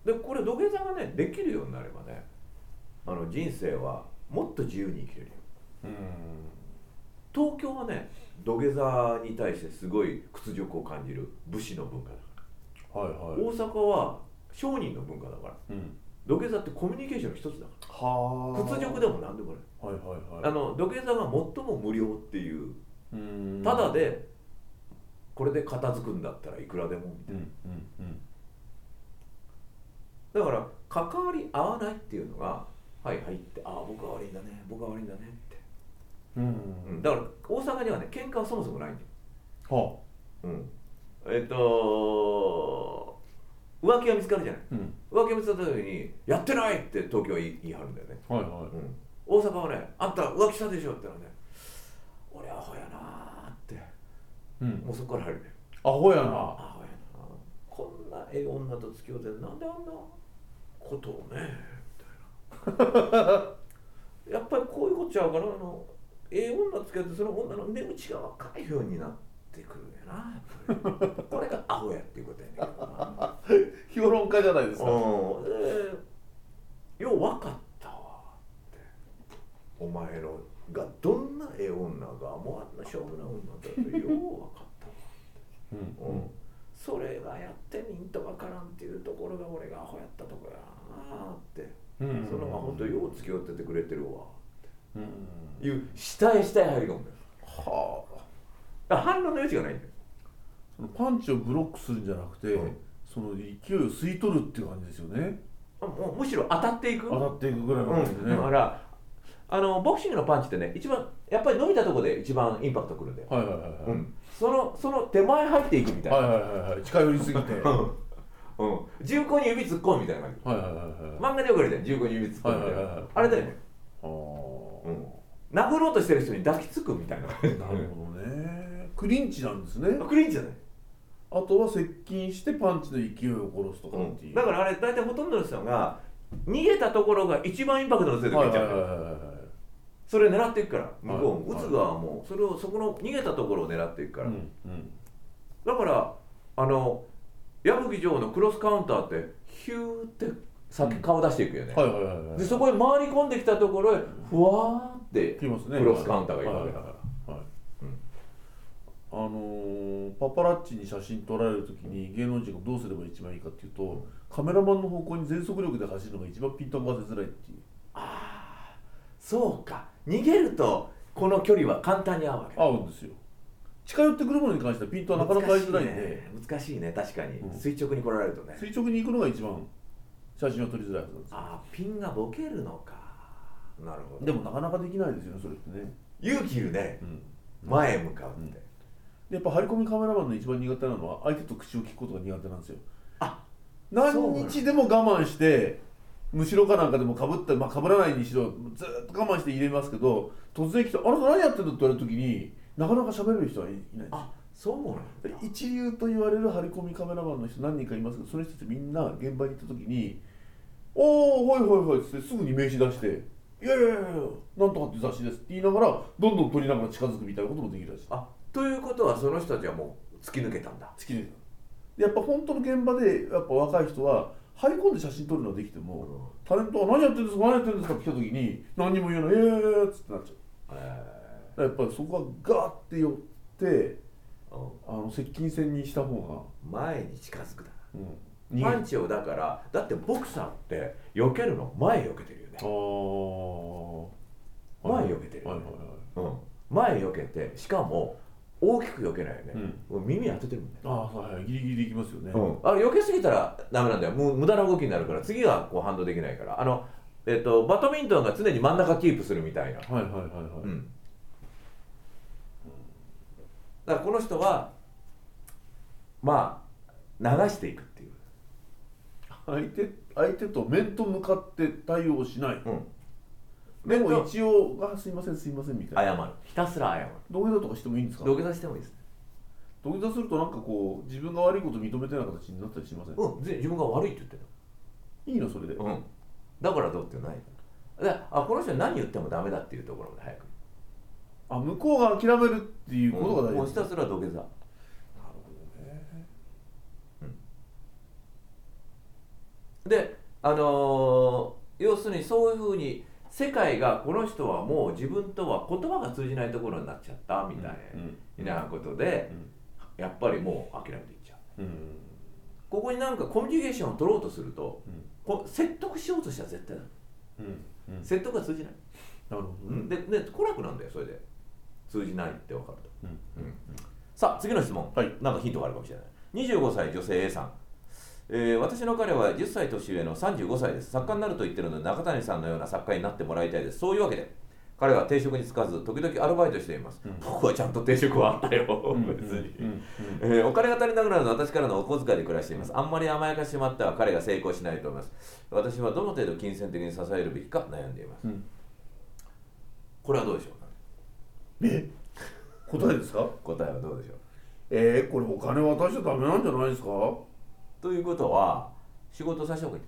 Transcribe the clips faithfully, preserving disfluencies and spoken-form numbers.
でこれ土下座がねできるようになればね、あの人生はもっと自由に生きれるよ。 うん。 東京はね土下座に対してすごい屈辱を感じる武士の文化だから、 はいはい。 大阪は商人の文化だから、 うん、 土下座ってコミュニケーションの一つだから、 は屈辱でも何でもない。 はいはいはい。 あの土下座が最も無料っていう、 うーん、 ただでこれで片付くんだったらいくらでもみたいな、 うんうんうん、 だから関わり合わないっていうのがはいはいって、ああ僕が悪いんだね僕が悪いんだねって、 うんうん、だから大阪にはね喧嘩はそもそもないんだよ。 はうん、えっと浮気が見つかるじゃない、 うん、 浮気が見つかった時にやってないって東京は言い、言い張るんだよね、 はいはい、 うん、大阪はねあんた浮気したでしょって言ったらね俺アホやなーって、 うん、 もうそこから入るね、 アホやな、 アホやなこんなええ女と付き合うてなんであんなことをねみたいなやっぱりこういうことちゃうから、あのええ女付き合ってその女の値打ちが若いようになってくるんやなやっぱりこれがアホやっていうことやねんけどな評論家じゃないですか。 うんでよう分かったわってお前のがどんなええ女がもうあんな勝負な女だとよう分かったわって、 うんうん、それがやってみんと分からんっていうところが俺がアホやったとこやなって、 うん、 そのまま本当よう付き合っててくれてるわうん、 っていう下へ下へ入り込むんだよ。 はあ。 だから反論の余地がないんだよ。 そのパンチをブロックするんじゃなくて、 うん、 その勢いを吸い取るっていう感じですよね。 あもうむしろ当たっていく、 当たっていくぐらいの感じでね、 うん、だからあのボクシングのパンチってね一番やっぱり伸びたところで一番インパクトくるんだよ、 はいはいはいはい、 うん、そのその手前入っていくみたいな、 はいはいはいはい、近寄りすぎてうん、銃口に指突っ込むみたいな感じ、 はいはいはいはい、 漫画でよくあるじゃん、銃口に指突っ込むみたいな、 はいはいはいはい、 あれだよね、 あ、 うん、殴ろうとしてる人に抱きつくみたいななるほどね、クリンチなんですね。 クリンチじゃない、 あとは接近してパンチの勢いを殺すとかっていう、 うん、だからあれ大体ほとんどの人が逃げたところが一番インパクトの強い時にいっちゃうんだよ、 はいはいはいはいはい、 それを狙っていくから向こう、 はい、 撃つ側もそれをそこの逃げたところを狙っていくから、 うんうん、 だからあの矢吹城のクロスカウンターってヒューって先顔出していくよね、 はいはいはいはい、 でそこへ回り込んできたところへふわーって来ますね、 クロスカウンターがいるわけだ、 はいはいはいはい、うん、あのー、パパラッチに写真撮られるときに芸能人がどうすれば一番いいかっていうと、カメラマンの方向に全速力で走るのが一番ピント合わせづらいっていう。 ああそうか、逃げるとこの距離は簡単に合うわけだ、 合うんですよ。近寄ってくるものに関してはピントはなかなか合いづらいんで、 難しいね、難しいね確かに、 うん、 垂直に来られるとね、 垂直に行くのが一番写真は撮りづらいはずなんですよ。 ああピンがボケるのか、なるほど、 でもなかなかできないですよね、それってね。 勇気いるね、 うん、 前へ向かうって、 うん、でやっぱ張り込みカメラマンの一番苦手なのは相手と口を聞くことが苦手なんですよ。 あ何日でも我慢してむしろかなんかでもかぶった、まあ、かぶらないにしろずっと我慢して入れますけど、突然来て「あなた何やってんだ?」って言われた時になかなか喋れる人はいないんですよ。 あそうなんだ、 一流と言われる張り込みカメラマンの人何人かいますけど、その人たちみんな現場に行った時に「おおはいはいはい」っつってすぐに名刺出して「いやいやいやいやなんとかって雑誌です」って言いながらどんどん撮りながら近づくみたいなこともできるらしい。 あということはその人たちはもう突き抜けたんだ、 突き抜けた。でやっぱ本当の現場でやっぱ若い人は張り込んで写真撮るのはできても、うん、タレントは何やってるんですか何やってるんですかって来た時に何にも言うのええーっつってなっちゃう、えー、やっぱりそこはガーって寄って、うん、あの接近戦にした方が前に近づくだ、 うん、 パンチをだからだってボクサーって避けるの前避けてるよね、あ前避けてるよね、はいはいはい、うん、前避けてしかも大きく避けないよね、うん、耳当ててるもんね。 ああ、はい、ギリギリでいきますよね、 うん、あ避けすぎたらダメなんだよ、もう無駄な動きになるから次はこう反動できないから、あの、えー、とバドミントンが常に真ん中キープするみたいな、 はいはいはいはい、うん、 だからこの人はまあ流していくっていう、 相手相手と面と向かって対応しない、うん、でも一応あすいませんすいませんみたいな、 謝る、ひたすら謝る。 土下座とかしてもいいんですか？ 土下座してもいいです。 土下座するとなんかこう自分が悪いこと認めてない形になったりしません？ うん、自分が悪いって言ってた。いいのそれで。 うん。だからどうってない。だあこの人に何言ってもダメだっていうところまで早く。 あ向こうが諦めるっていうことが大事、 うん、もうひたすら土下座。なるほどね。 であのー、要するにそういうふうに世界がこの人はもう自分とは言葉が通じないところになっちゃったみたいなことで、やっぱりもう諦めていっちゃう、うん、ここになんかコミュニケーションを取ろうとすると、うん、こ説得しようとしたら絶対だ、うんうん、説得が通じない。 なるほど、 うん、でで来なくなんだよそれで通じないって分かると、うんうんうん、さあ次の質問、はい、なんかヒントがあるかもしれない。にじゅうごさい女性 A さん、えー、私の彼はじゅっさい年上のさんじゅうごさいです。作家になると言ってるので中谷さんのような作家になってもらいたいです。そういうわけで彼は定職に就かず時々アルバイトしています、うん、僕はちゃんと定職はあったよ別に、うんうんえー、お金が足りなくなるのは私からのお小遣いで暮らしています。あんまり甘やかしてしまっては彼が成功しないと思います。私はどの程度金銭的に支えるべきか悩んでいます、うん、これはどうでしょうか。 え答えですか。 答えはどうでしょう。 えー、これお金渡しちゃダメなんじゃないですか。 ということは仕事させた方がいい。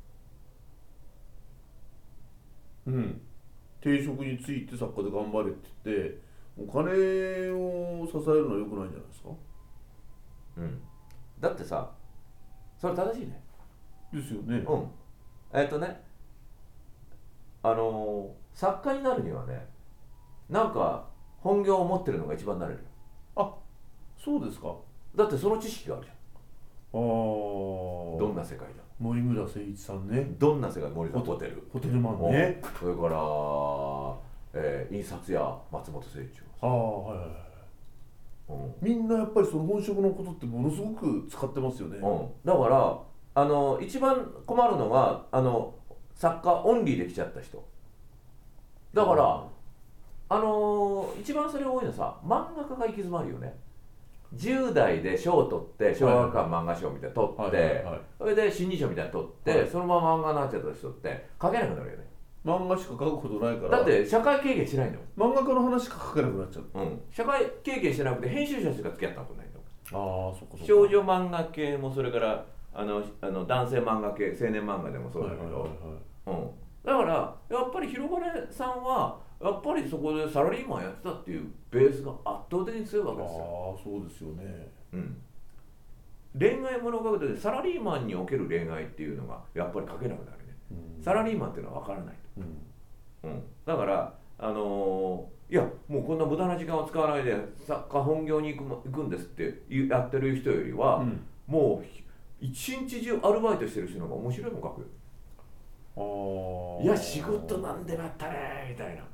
うん定職について作家で頑張れって言ってお金を支えるのは良くないんじゃないですか。 うんだってさそれ正しいね。 ですよね。 うんえっとねあのー、作家になるにはねなんか本業を持ってるのが一番なれるよ。 あそうですか。 だってその知識があるじゃん。 あどんな世界だ。 森村誠一さんね。 どんな世界。森村ホテルホテルマンね。 それから、えー、印刷屋松本清張。 ああはいはいはい、うん、みんなやっぱりその本職のことってものすごく使ってますよね、 うん、だからあの一番困るのはあの作家オンリーできちゃった人だから、あのー、一番それ多いのさ漫画家が行き詰まるよね。じゅう代で賞を取って小学館漫画賞みたいなの取って、はいはいはい、それで新人賞みたいなの取って、はい、そのまま漫画になっちゃった人って書けなくなるよね。 漫画しか書くことないから。 だって社会経験しないんだもん。漫画家の話しか書けなくなっちゃう、 うん、社会経験してなくて編集者しか付き合ったことないの。ああそっかそっか。 少女漫画系もそれからあのあの男性漫画系青年漫画でもそうだけど、はいはいはいはい、うん、だからやっぱり広金さんはやっぱりそこでサラリーマンやってたっていうベースが圧倒的に強いわけですよ。 ああそうですよね、 うん、恋愛物語でサラリーマンにおける恋愛っていうのがやっぱり書けなくなるね、うん、サラリーマンっていうのは分からない、うんうん、だからあのー、いやもうこんな無駄な時間を使わないで作家本業に行く、行くんですってやってる人よりは、うん、もう一日中アルバイトしてる人の方が面白いもん書くよ。あいや仕事なんでなったねみたいな。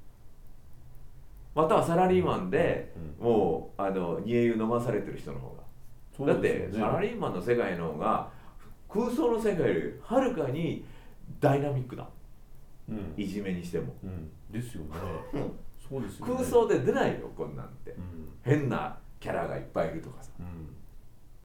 またはサラリーマンで、うん、もうあの煮え湯飲まされてる人の方が、ね、だってサラリーマンの世界の方が空想の世界よりはるかにダイナミックだ、うん、いじめにしても、 うん、ですよねそうですよね。 空想で出ないよこんなんて、うん、変なキャラがいっぱいいるとか